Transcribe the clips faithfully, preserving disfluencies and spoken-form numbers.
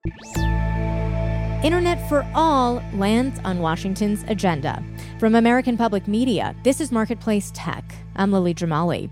Internet for All lands on Washington's agenda. From American Public Media, this is Marketplace Tech. I'm Lily Jamali.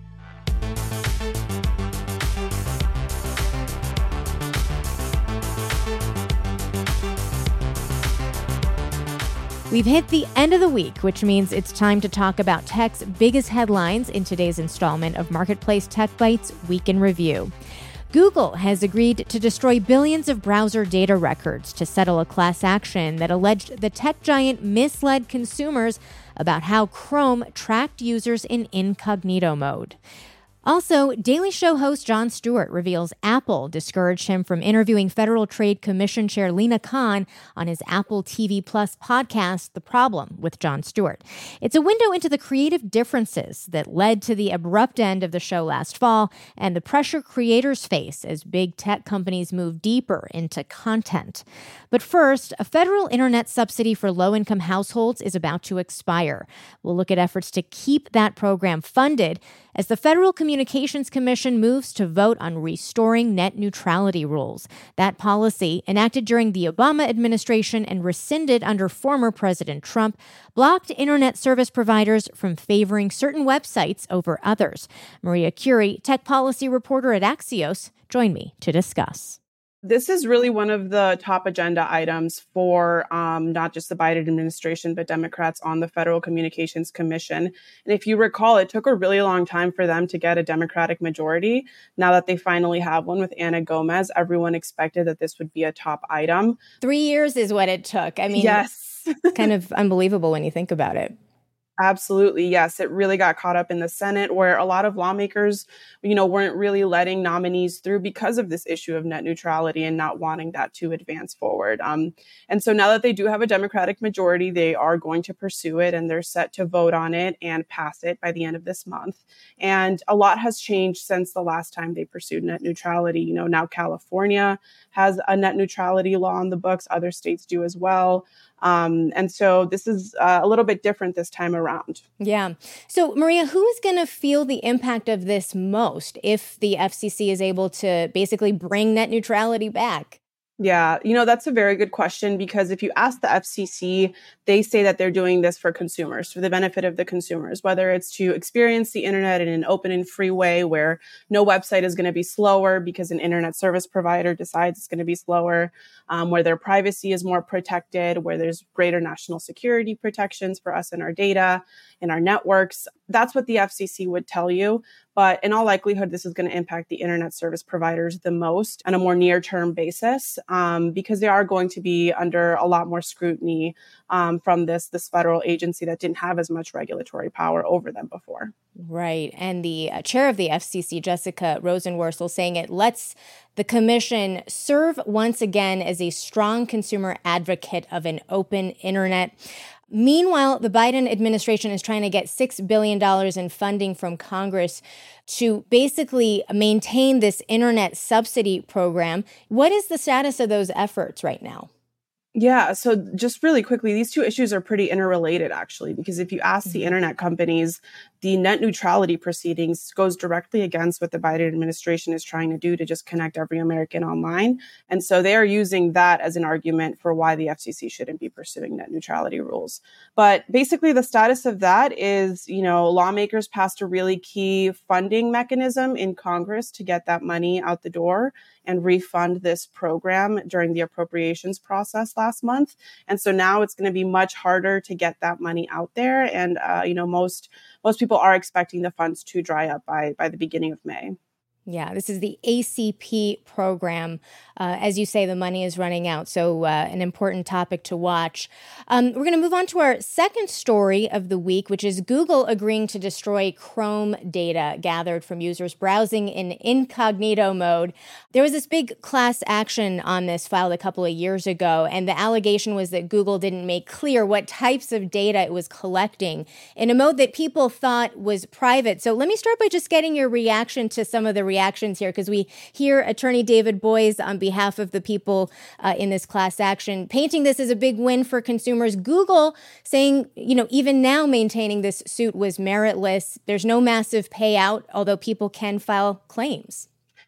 We've hit the end of the week, which means it's time to talk about tech's biggest headlines in today's installment of Marketplace Tech Bytes Week in Review. Google has agreed to destroy billions of browser data records to settle a class action that alleged the tech giant misled consumers about how Chrome tracked users in incognito mode. Also, Daily Show host Jon Stewart reveals Apple discouraged him from interviewing Federal Trade Commission Chair Lina Khan on his Apple T V Plus podcast, The Problem with Jon Stewart. It's a window into the creative differences that led to the abrupt end of the show last fall and the pressure creators face as big tech companies move deeper into content. But first, a federal internet subsidy for low-income households is about to expire. We'll look at efforts to keep that program funded as the Federal Communications Commission moves to vote on restoring net neutrality rules. That policy, enacted during the Obama administration and rescinded under former President Trump, blocked internet service providers from favoring certain websites over others. Maria Curie, tech policy reporter at Axios, joined me to discuss. This is really one of the top agenda items for um, not just the Biden administration, but Democrats on the Federal Communications Commission. And if you recall, it took a really long time for them to get a Democratic majority. Now that they finally have one with Anna Gomez, everyone expected that this would be a top item. Three years is what it took. I mean, yes. Kind of unbelievable when you think about it. Absolutely. Yes. It really got caught up in the Senate where a lot of lawmakers, you know, weren't really letting nominees through because of this issue of net neutrality and not wanting that to advance forward. Um, and so now that they do have a Democratic majority, they are going to pursue it and they're set to vote on it and pass it by the end of this month. And a lot has changed since the last time they pursued net neutrality. You know, now California has a net neutrality law on the books. Other states do as well. Um, and so this is uh, a little bit different this time around. Yeah. So, Maria, who is going to feel the impact of this most if the F C C is able to basically bring net neutrality back? Yeah, you know, that's a very good question, because if you ask the F C C, they say that they're doing this for consumers, for the benefit of the consumers, whether it's to experience the internet in an open and free way where no website is going to be slower because an internet service provider decides it's going to be slower, um, where their privacy is more protected, where there's greater national security protections for us and our data and our networks. That's what the F C C would tell you. But in all likelihood, this is going to impact the internet service providers the most on a more near-term basis, um, because they are going to be under a lot more scrutiny um, from this, this federal agency that didn't have as much regulatory power over them before. Right. And the uh, chair of the F C C, Jessica Rosenworcel, saying it lets the commission serve once again as a strong consumer advocate of an open internet. Meanwhile, the Biden administration is trying to get six billion dollars in funding from Congress to basically maintain this internet subsidy program. What is the status of those efforts right now? Yeah, so just really quickly, these two issues are pretty interrelated, actually, because if you ask the internet companies, the net neutrality proceedings goes directly against what the Biden administration is trying to do to just connect every American online. And so they are using that as an argument for why the F C C shouldn't be pursuing net neutrality rules. But basically, the status of that is, you know, lawmakers passed a really key funding mechanism in Congress to get that money out the door and refund this program during the appropriations process last month. And so now it's going to be much harder to get that money out there. And, uh, you know, most most people are expecting the funds to dry up by, by the beginning of May. Yeah, this is the A C P program. Uh, as you say, the money is running out, so uh, an important topic to watch. Um, we're going to move on to our second story of the week, which is Google agreeing to destroy Chrome data gathered from users browsing in incognito mode. There was this big class action on this filed a couple of years ago, and the allegation was that Google didn't make clear what types of data it was collecting in a mode that people thought was private. So let me start by just getting your reaction to some of the reactions here, because we hear Attorney David Boies on behalf of the people uh, in this class action painting this as a big win for consumers. Google saying, you know, even now maintaining this suit was meritless. There's no massive payout, although people can file claims.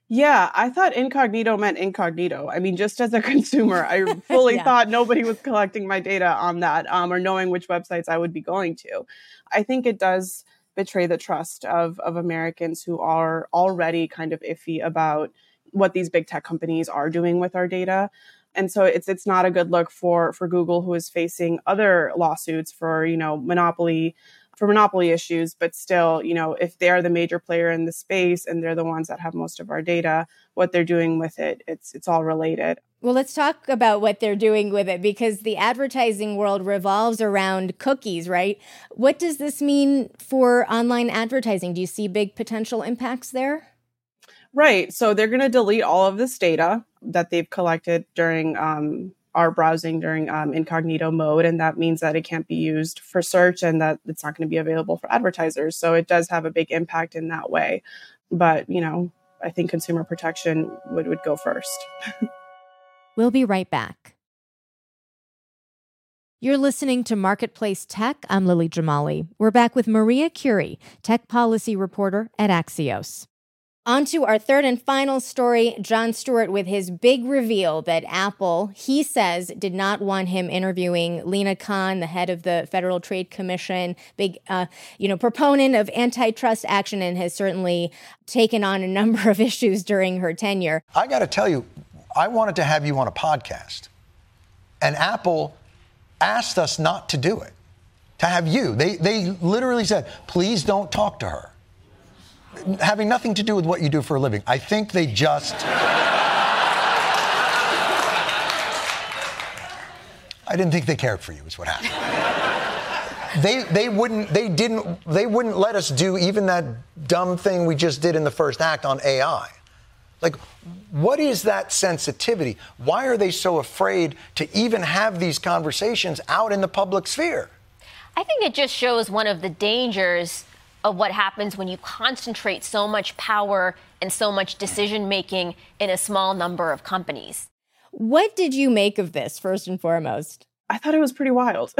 Yeah, I thought incognito meant incognito. I mean, just as a consumer, I fully Yeah. thought nobody was collecting my data on that um, or knowing which websites I would be going to. I think it does betray the trust of, of Americans who are already kind of iffy about what these big tech companies are doing with our data. And so it's it's not a good look for for Google, who is facing other lawsuits for, you know, monopoly for monopoly issues, but still, you know, if they're the major player in the space and they're the ones that have most of our data, what they're doing with it, it's it's all related. Well, let's talk about what they're doing with it, because the advertising world revolves around cookies, right? What does this mean for online advertising? Do you see big potential impacts there? Right. So they're going to delete all of this data that they've collected during um, our browsing during um, incognito mode. And that means that it can't be used for search and that it's not going to be available for advertisers. So it does have a big impact in that way. But, you know, I think consumer protection would, would go first. We'll be right back. You're listening to Marketplace Tech. I'm Lily Jamali. We're back with Maria Curie, tech policy reporter at Axios. On to our third and final story, Jon Stewart with his big reveal that Apple, he says, did not want him interviewing Lina Khan, the head of the Federal Trade Commission, big, uh, you know, proponent of antitrust action, and has certainly taken on a number of issues during her tenure. I got to tell you, I wanted to have you on a podcast, and Apple asked us not to do it, to have you. They, they literally said, please don't talk to her. Having nothing to do with what you do for a living. I think they just... I didn't think they cared for you, is what happened. they they wouldn't they didn't they wouldn't let us do even that dumb thing we just did in the first act on A I. Like, what is that sensitivity? Why are they so afraid to even have these conversations out in the public sphere? I think it just shows one of the dangers of what happens when you concentrate so much power and so much decision-making in a small number of companies. What did you make of this, first and foremost? I thought it was pretty wild.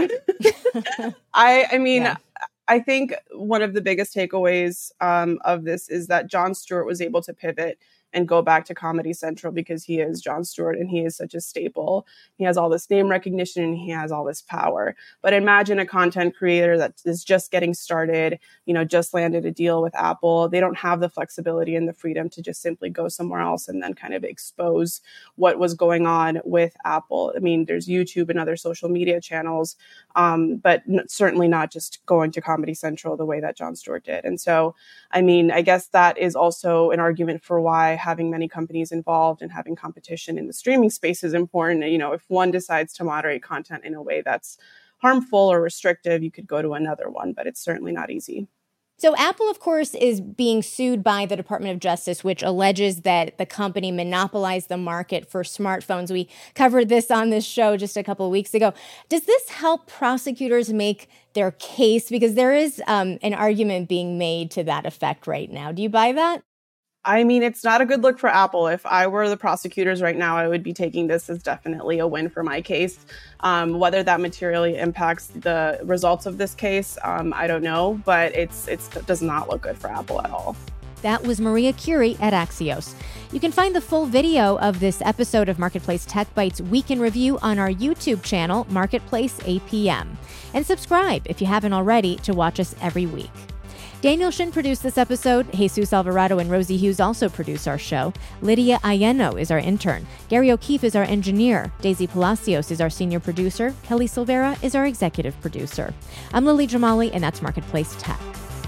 I, I mean, Yeah. I think one of the biggest takeaways um, of this is that Jon Stewart was able to pivot and go back to Comedy Central because he is Jon Stewart and he is such a staple. He has all this name recognition and he has all this power. But imagine a content creator that is just getting started, you know, just landed a deal with Apple. They don't have the flexibility and the freedom to just simply go somewhere else and then kind of expose what was going on with Apple. I mean, there's YouTube and other social media channels, um, but n- certainly not just going to Comedy Central the way that Jon Stewart did. And so, I mean, I guess that is also an argument for why having many companies involved and having competition in the streaming space is important. You know, if one decides to moderate content in a way that's harmful or restrictive, you could go to another one, but it's certainly not easy. So Apple, of course, is being sued by the Department of Justice, which alleges that the company monopolized the market for smartphones. We covered this on this show just a couple of weeks ago. Does this help prosecutors make their case? Because there is um, an argument being made to that effect right now. Do you buy that? I mean, it's not a good look for Apple. If I were the prosecutors right now, I would be taking this as definitely a win for my case. Um, whether that materially impacts the results of this case, um, I don't know, but it's, it's, it does not look good for Apple at all. That was Maria Curie at Axios. You can find the full video of this episode of Marketplace Tech Bites Week in Review on our YouTube channel, Marketplace A P M. And subscribe if you haven't already to watch us every week. Daniel Shin produced this episode. Jesus Alvarado and Rosie Hughes also produce our show. Lydia Ayeno is our intern. Gary O'Keefe is our engineer. Daisy Palacios is our senior producer. Kelly Silvera is our executive producer. I'm Lily Jamali, and that's Marketplace Tech.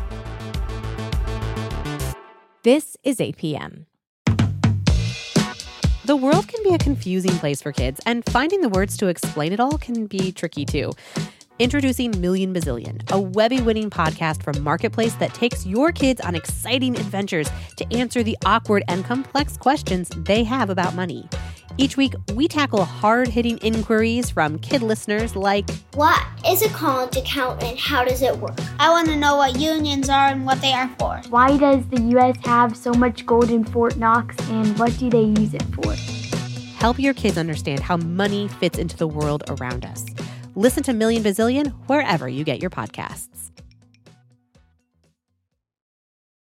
This is A P M. The world can be a confusing place for kids, and finding the words to explain it all can be tricky too. Introducing Million Bazillion, a Webby-winning podcast from Marketplace that takes your kids on exciting adventures to answer the awkward and complex questions they have about money. Each week, we tackle hard-hitting inquiries from kid listeners like, what is a college account and how does it work? I want to know what unions are and what they are for. Why does the U S have so much gold in Fort Knox and what do they use it for? Help your kids understand how money fits into the world around us. Listen to Million Bazillion wherever you get your podcasts.